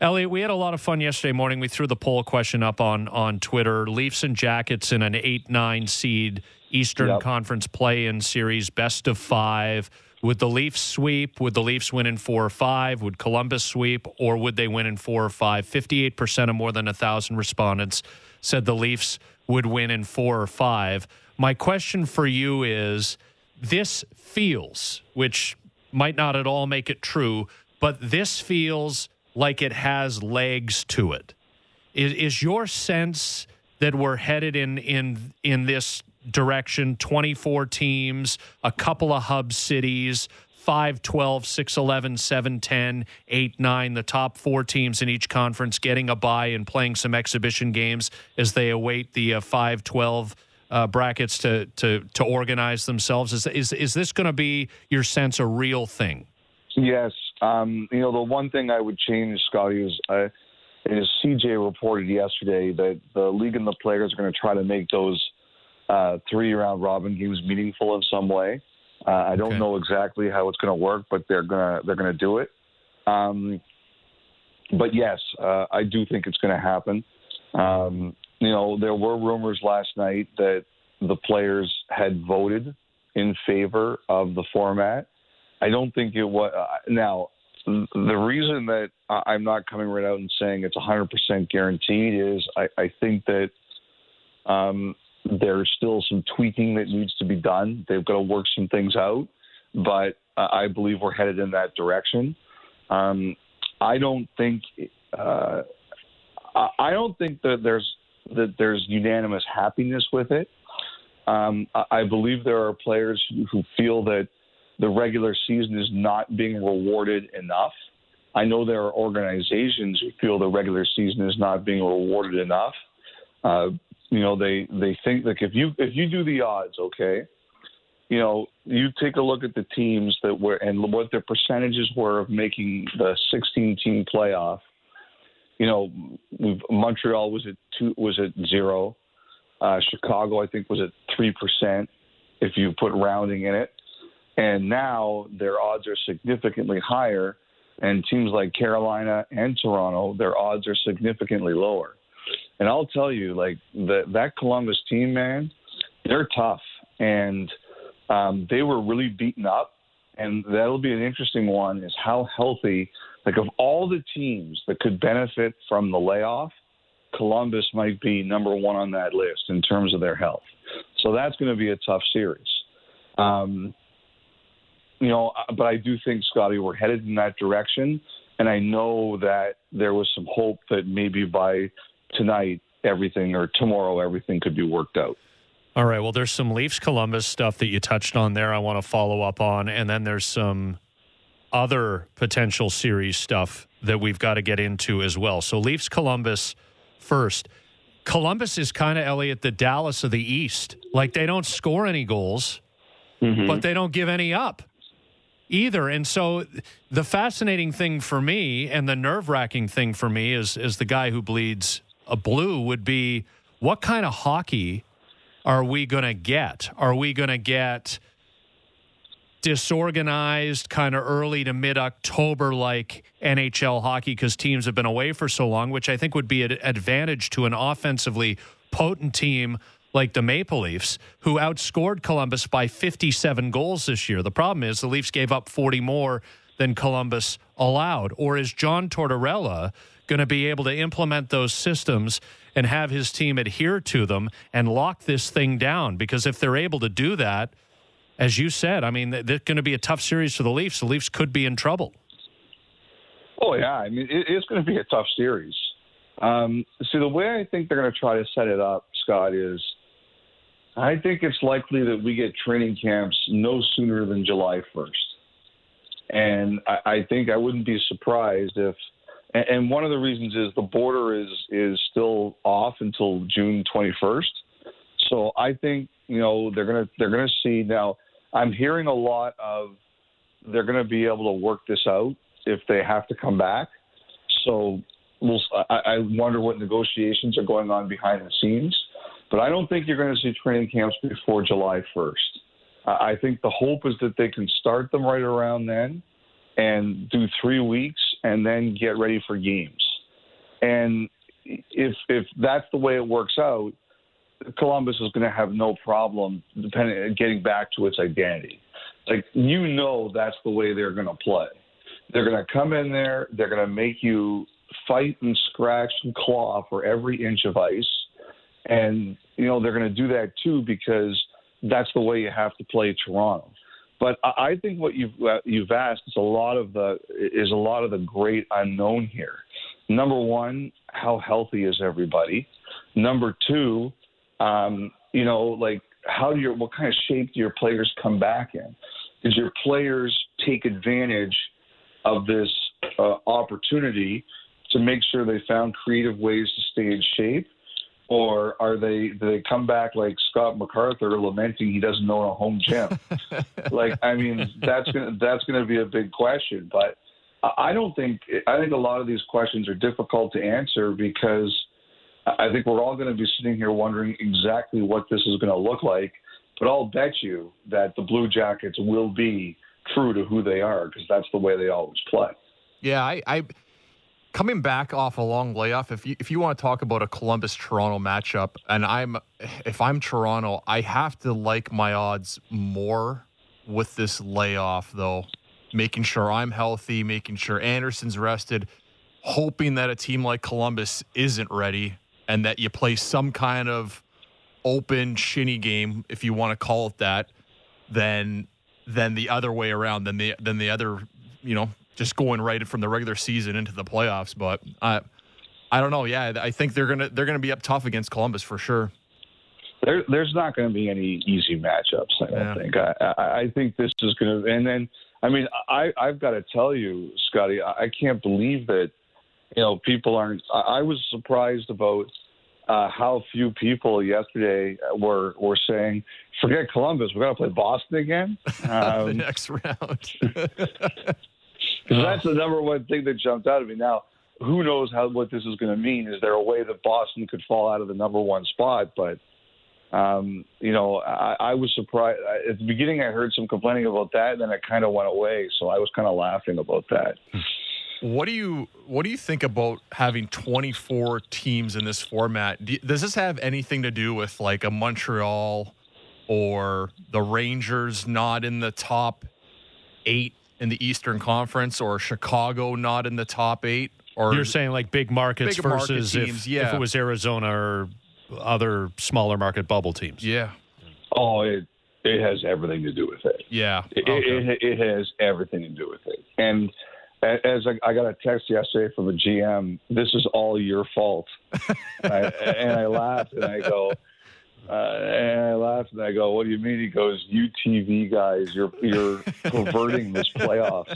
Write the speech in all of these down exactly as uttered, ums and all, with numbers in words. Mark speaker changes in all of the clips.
Speaker 1: Elliot, we had a lot of fun yesterday morning. We threw the poll question up on, on Twitter. Leafs and Jackets in an eight nine seed Eastern
Speaker 2: Yep.
Speaker 1: Conference play-in series, best of five. Would the Leafs sweep? Would the Leafs win in four or five? Would Columbus sweep? Or would they win in four or five? fifty-eight percent of more than one thousand respondents said the Leafs would win in four or five. My question for you is, this feels, which might not at all make it true, but this feels like it has legs to it. Is, is your sense that we're headed in in in this direction, twenty-four teams, a couple of hub cities, five twelve, six eleven, seven ten, eight nine, the top four teams in each conference getting a bye and playing some exhibition games as they await the uh, five twelve uh, brackets to, to, to organize themselves? Is, is, is this going to be, your sense, a real thing?
Speaker 2: Yes. Um, you know, the one thing I would change, Scotty, is, uh, is C J reported yesterday that the league and the players are going to try to make those uh, three-round robin games meaningful in some way. Uh, I don't
Speaker 1: okay.
Speaker 2: know exactly how it's going to work, but they're going to they're going to do it. Um, but yes, uh, I do think it's going to happen. Um, you know, there were rumors last night that the players had voted in favor of the format. I don't think it was. Uh, now, the reason that I'm not coming right out and saying it's one hundred percent guaranteed is I, I think that um, there's still some tweaking that needs to be done. They've got to work some things out, but uh, I believe we're headed in that direction. Um, I don't think uh, I don't think that there's that there's unanimous happiness with it. Um, I, I believe there are players who, who feel that the regular season is not being rewarded enough. I know there are organizations who feel the regular season is not being rewarded enough. Uh, you know, they, they think like if you if you do the odds, okay, you know, you take a look at the teams that were and what their percentages were of making the sixteen-team playoff. You know, we've, Montreal was at two was at zero. Uh, Chicago, I think, was at three percent if you put rounding in it. And now their odds are significantly higher, and teams like Carolina and Toronto, their odds are significantly lower. And I'll tell you, like, the, that Columbus team, man, they're tough. And um, they were really beaten up. And that'll be an interesting one is how healthy, like, of all the teams that could benefit from the layoff, Columbus might be number one on that list in terms of their health. So that's going to be a tough series. Um You know, but I do think, Scotty, we're headed in that direction. And I know that there was some hope that maybe by tonight, everything or tomorrow, everything could be worked out.
Speaker 1: All right. Well, there's some Leafs Columbus stuff that you touched on there I want to follow up on. And then there's some other potential series stuff that we've got to get into as well. So Leafs Columbus first. Columbus is kind of, Elliot, the Dallas of the East. Like, they don't score any goals, mm-hmm. but they don't give any up either. And so the fascinating thing for me and the nerve-wracking thing for me is, is the guy who bleeds a blue would be, what kind of hockey are we going to get? Are we going to get disorganized, kind of early to mid-October like N H L hockey because teams have been away for so long, which I think would be an advantage to an offensively potent team like the Maple Leafs, who outscored Columbus by fifty-seven goals this year. The problem is the Leafs gave up forty more than Columbus allowed. Or is John Tortorella going to be able to implement those systems and have his team adhere to them and lock this thing down? Because if they're able to do that, as you said, I mean, there's going to be a tough series for the Leafs. The Leafs could be in trouble.
Speaker 2: Oh, yeah. I mean, it, it's going to be a tough series. Um, see, the way I think they're going to try to set it up, Scott, is I think it's likely that we get training camps no sooner than July first. And I, I think I wouldn't be surprised if and, and one of the reasons is the border is is still off until June twenty-first. So I think, you know, they're gonna they're gonna see now. I'm hearing a lot of they're gonna be able to work this out if they have to come back. So we'll, I, I wonder what negotiations are going on behind the scenes. But I don't think you're going to see training camps before July first. Uh, I think the hope is that they can start them right around then and do three weeks and then get ready for games. And if if that's the way it works out, Columbus is going to have no problem depending getting back to its identity. Like, you know, that's the way they're going to play. They're going to come in there. They're going to make you fight and scratch and claw for every inch of ice. And, you know, they're going to do that, too, because that's the way you have to play Toronto. But I think what you've uh, you've asked is a lot of the is a lot of the great unknown here. Number one, how healthy is everybody? Number two, um, you know, like, how do your what kind of shape do your players come back in? Did your players take advantage of this uh, opportunity to make sure they found creative ways to stay in shape? Or are they do they come back like Scott MacArthur lamenting he doesn't own a home gym? Like, I mean, that's gonna that's gonna be a big question. But I don't think I think a lot of these questions are difficult to answer because I think we're all going to be sitting here wondering exactly what this is going to look like. But I'll bet you that the Blue Jackets will be true to who they are because that's the way they always play.
Speaker 3: Yeah, I. I... Coming back off a long layoff, if you if you want to talk about a Columbus-Toronto matchup, and I'm if I'm Toronto, I have to like my odds more with this layoff, though. Making sure I'm healthy, making sure Anderson's rested, hoping that a team like Columbus isn't ready, and that you play some kind of open shinny game, if you want to call it that, than than the other way around, than the than the other, you know. Just going right from the regular season into the playoffs, but I, I don't know. Yeah, I think they're gonna they're gonna be up tough against Columbus for sure.
Speaker 2: There, there's not going to be any easy matchups. I don't
Speaker 3: yeah.
Speaker 2: think. I, I, I think this is going to. And then, I mean, I, I've got to tell you, Scotty, I, I can't believe that. You know, people aren't. I, I was surprised about uh, how few people yesterday were were saying, "Forget Columbus, we're going to play Boston again." Um,
Speaker 3: the next round.
Speaker 2: Because that's the number one thing that jumped out at me. Now, who knows how what this is going to mean? Is there a way that Boston could fall out of the number one spot? But, um, you know, I, I was surprised. At the beginning, I heard some complaining about that, and then it kind of went away. So I was kind of laughing about that.
Speaker 3: What do you What do you think about having twenty-four teams in this format? Do, does this have anything to do with like a Montreal or the Rangers not in the top eight in the Eastern Conference, or Chicago not in the top eight? Or
Speaker 1: you're saying like big markets
Speaker 3: big
Speaker 1: versus
Speaker 3: market teams,
Speaker 1: if,
Speaker 3: yeah.
Speaker 1: if it was Arizona or other smaller market bubble teams?
Speaker 3: Yeah.
Speaker 2: Oh, it it has everything to do with it.
Speaker 3: Yeah.
Speaker 2: It,
Speaker 3: okay.
Speaker 2: it, it has everything to do with it. And as I, I got a text yesterday from a G M, this is all your fault. and, I, and I laughed and I go, Uh, and I laughed and I go, "What do you mean?" He goes, "You T V guys, you're you're perverting this playoffs."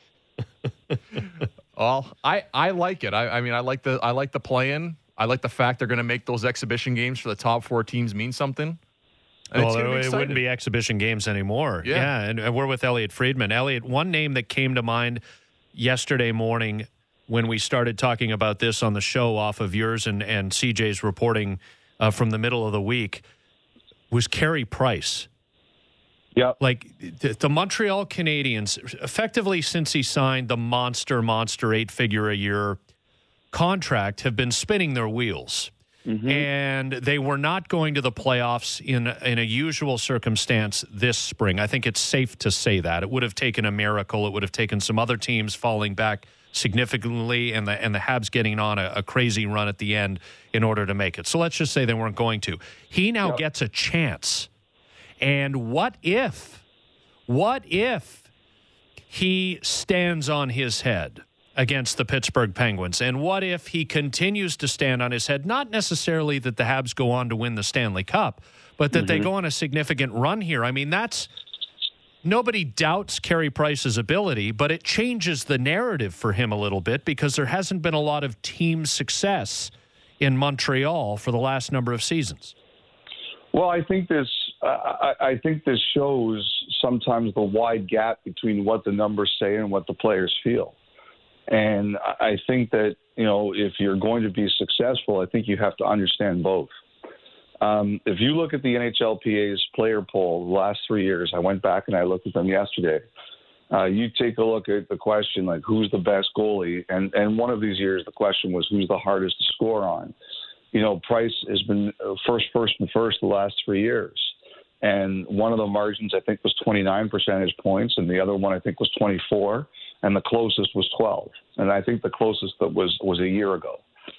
Speaker 3: Well, I, I like it. I, I mean, I like the I like the play-in. I like the fact they're going to make those exhibition games for the top four teams mean something. And
Speaker 1: well, it wouldn't be exhibition games anymore.
Speaker 3: Yeah,
Speaker 1: yeah and, and we're with Elliot Friedman. Elliot, one name that came to mind yesterday morning when we started talking about this on the show off of yours and, and C J's reporting Uh, from the middle of the week was Carey Price.
Speaker 2: Yeah.
Speaker 1: Like the, the Montreal Canadiens, effectively since he signed the monster, monster eight-figure a year contract, have been spinning their wheels. Mm-hmm. And they were not going to the playoffs in, in a usual circumstance this spring. I think it's safe to say that. It would have taken a miracle. It would have taken some other teams falling back significantly and the and the Habs getting on a, a crazy run at the end in order to make it. So let's just say they weren't going to. He now yep. gets a chance. And what if, what if he stands on his head against the Pittsburgh Penguins? And what if he continues to stand on his head? Not necessarily that the Habs go on to win the Stanley Cup, but that mm-hmm. they go on a significant run here. I mean, that's nobody doubts Carey Price's ability, but it changes the narrative for him a little bit because there hasn't been a lot of team success in Montreal for the last number of seasons.
Speaker 2: Well, I think this uh, I, I think this shows sometimes the wide gap between what the numbers say and what the players feel. And I think that, you know, if you're going to be successful, I think you have to understand both. Um, if you look at the N H L P A's player poll the last three years, I went back and I looked at them yesterday. Uh, you take a look at the question, like, who's the best goalie? And, and one of these years, the question was, who's the hardest to score on? You know, Price has been first, first, and first the last three years. And one of the margins, I think, was twenty-nine percentage points, and the other one, I think, was twenty-four, and the closest was twelve. And I think the closest that was was a year ago.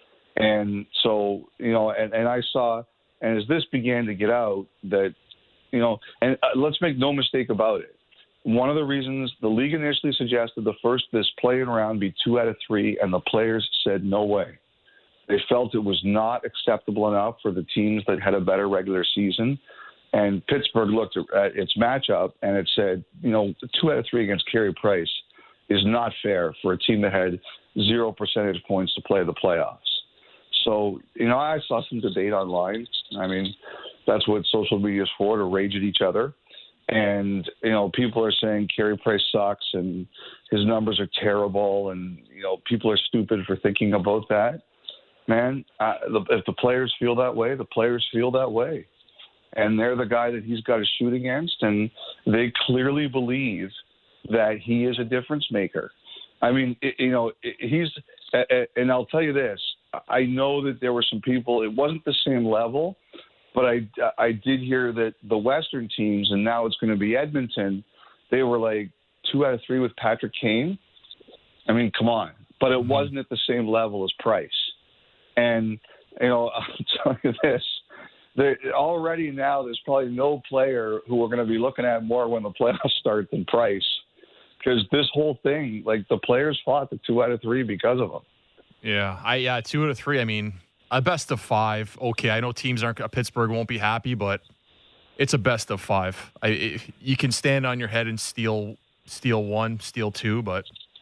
Speaker 2: And so, you know, and, and I saw, and as this began to get out, that, you know, and uh, let's make no mistake about it. One of the reasons the league initially suggested the first, this play-in round be two out of three, and the players said no way. They felt it was not acceptable enough for the teams that had a better regular season. And Pittsburgh looked at its matchup and it said, you know, two out of three against Carey Price is not fair for a team that had zero percentage points to play the playoffs. So, you know, I saw some debate online. I mean, that's what social media is for, to rage at each other. And, you know, people are saying Carey Price sucks and his numbers are terrible. And, you know, people are stupid for thinking about that. Man, uh, the, if the players feel that way, the players feel that way. And they're the guy that he's got to shoot against. And they clearly believe that he is a difference maker. I mean, it, you know, it, he's – and I'll tell you this. I know that there were some people – it wasn't the same level, but I, I did hear that the Western teams, and now it's going to be Edmonton, they were like two out of three with Patrick Kane. I mean, come on. But it wasn't at the same level as Price. And, you know, I'll tell you this. There, already now there's probably no player who we're going to be looking at more when the playoffs start than Price. Because this whole thing, like, the players fought the two out of three because of him.
Speaker 3: Yeah, I yeah, two out of three. I mean, a best of five. Okay, I know teams aren't Pittsburgh won't be happy, but it's a best of five. I it, you can stand on your head and steal steal one, steal two, but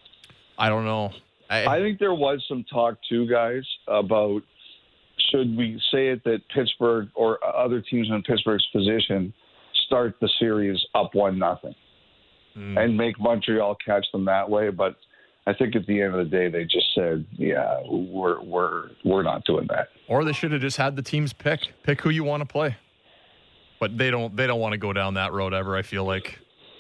Speaker 3: I don't know. I,
Speaker 2: I think there was some talk too, guys, about should we say it that Pittsburgh or other teams in Pittsburgh's position start the series up one nothing mm. and make Montreal catch them that way, but. I think at the end of the day, they just said, "Yeah, we're we're we're not doing that."
Speaker 3: Or they should have just had the teams pick pick who you want to play, but they don't they don't want to go down that road ever. I feel like.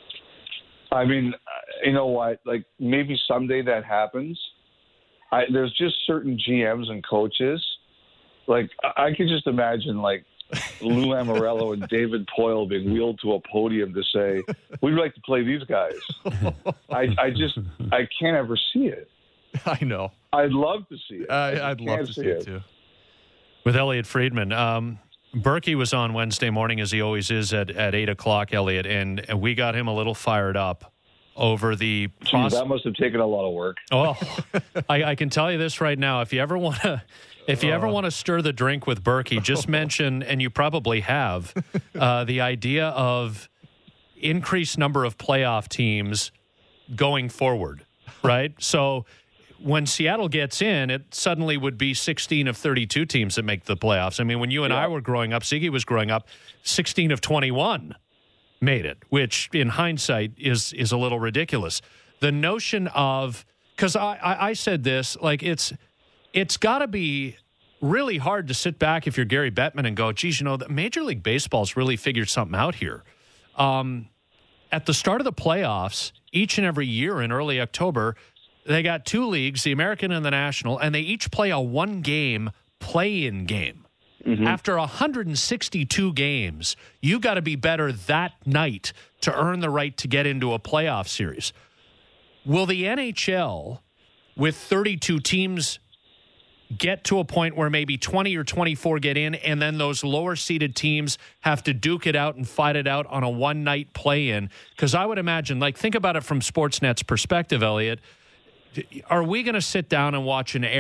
Speaker 2: I mean, you know what? Like maybe someday that happens. I, there's just certain G Ms and coaches. Like I, I can just imagine like Lou Lamoriello and David Poile being wheeled to a podium to say, "We'd like to play these guys." I, I just, I can't ever see it.
Speaker 3: I know.
Speaker 2: I'd love to see it.
Speaker 3: Uh, I'd love to see it, it too.
Speaker 1: With Elliot Friedman, um, Berkey was on Wednesday morning, as he always is, at, at eight o'clock, Elliot, and, and we got him a little fired up over the
Speaker 2: Gee,
Speaker 1: pros-
Speaker 2: that must have taken a lot of work.
Speaker 1: Oh, I, I can tell you this right now. If you ever want to, if you ever want to stir the drink with Berkey, just mention, and you probably have, uh, the idea of increased number of playoff teams going forward, right? So when Seattle gets in, it suddenly would be sixteen of thirty-two teams that make the playoffs. I mean, when you and yeah. I were growing up, Ziggy was growing up, sixteen of twenty-one made it, which in hindsight is is a little ridiculous. The notion of, because I, I, I said this, like it's it's got to be really hard to sit back if you're Gary Bettman and go, geez, you know, the Major League Baseball's really figured something out here. Um, at the start of the playoffs, each and every year in early October, they got two leagues, the American and the National, and they each play a one-game play-in game. Mm-hmm. After one hundred sixty-two games, you got to be better that night to earn the right to get into a playoff series. Will the N H L, with thirty-two teams, get to a point where maybe twenty or twenty-four get in, and then those lower-seeded teams have to duke it out and fight it out on a one-night play-in? Because I would imagine, like, think about it from Sportsnet's perspective, Elliot. Are we going to sit down and watch an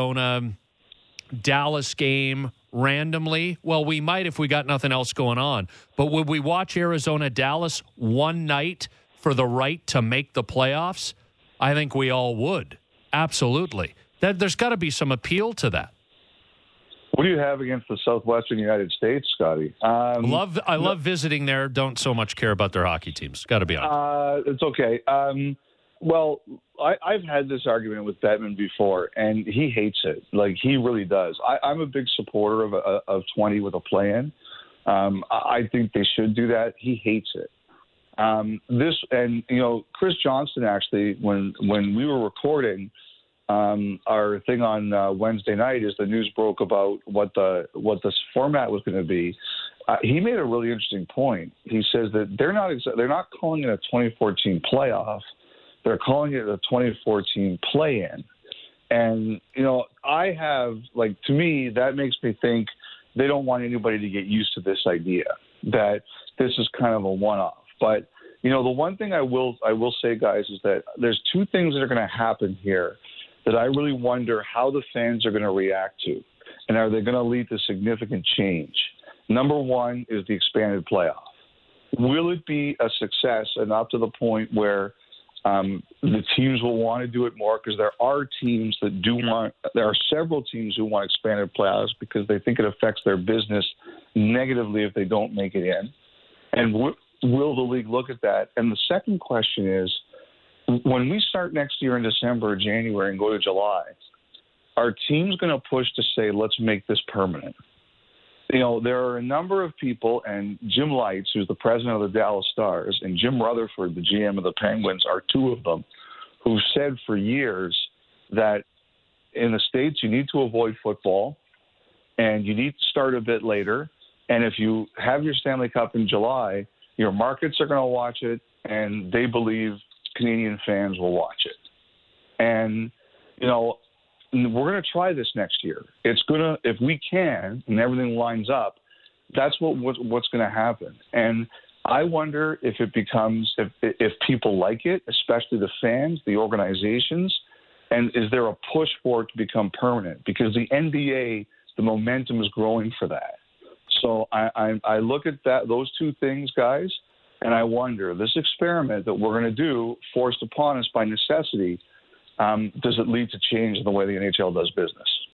Speaker 1: Arizona-Dallas game randomly? Well, we might if we got nothing else going on. But would we watch Arizona-Dallas one night for the right to make the playoffs? I think we all would. Absolutely. That, there's got to be some appeal to that.
Speaker 2: What do you have against the Southwestern United States, Scotty? Um,
Speaker 1: love, I love no, visiting there. Don't so much care about their hockey teams. Got to be honest.
Speaker 2: Uh, it's okay. Um, well, I, I've had this argument with Bettman before, and he hates it. Like, he really does. I, I'm a big supporter of, of twenty with a play-in. Um, I think they should do that. He hates it. Um, this and you know, Chris Johnston actually, when when we were recording um, our thing on uh, Wednesday night, as the news broke about what the what this format was going to be, uh, he made a really interesting point. He says that they're not exa- they're not calling it a twenty fourteen playoff, they're calling it a twenty fourteen play-in. And you know, I have like to me that makes me think they don't want anybody to get used to this idea that this is kind of a one-off. But you know, the one thing I will I will say, guys, is that there's two things that are going to happen here that I really wonder how the fans are going to react to, and are they going to lead to significant change? Number one is the expanded playoff. Will it be a success enough to the point where um, the teams will want to do it more? Because there are teams that do want. There are several teams who want expanded playoffs because they think it affects their business negatively if they don't make it in. And w- will the league look at that? And the second question is, when we start next year in December or January and go to July, are teams going to push to say, let's make this permanent? You know, there are a number of people, and Jim Lights, who's the president of the Dallas Stars, and Jim Rutherford, the G M of the Penguins, are two of them, who've said for years that in the States you need to avoid football and you need to start a bit later. And if you have your Stanley Cup in July, your markets are going to watch it, and they believe Canadian fans will watch it. And, you know, we're going to try this next year. It's going to, if we can, and everything lines up, that's what, what what's going to happen. And I wonder if it becomes, if if people like it, especially the fans, the organizations, and is there a push for it to become permanent? Because the N B A, the momentum is growing for that. So I, I, I look at that, those two things, guys, and I wonder, this experiment that we're going to do, forced upon us by necessity, um, does it lead to change in the way the N H L does business?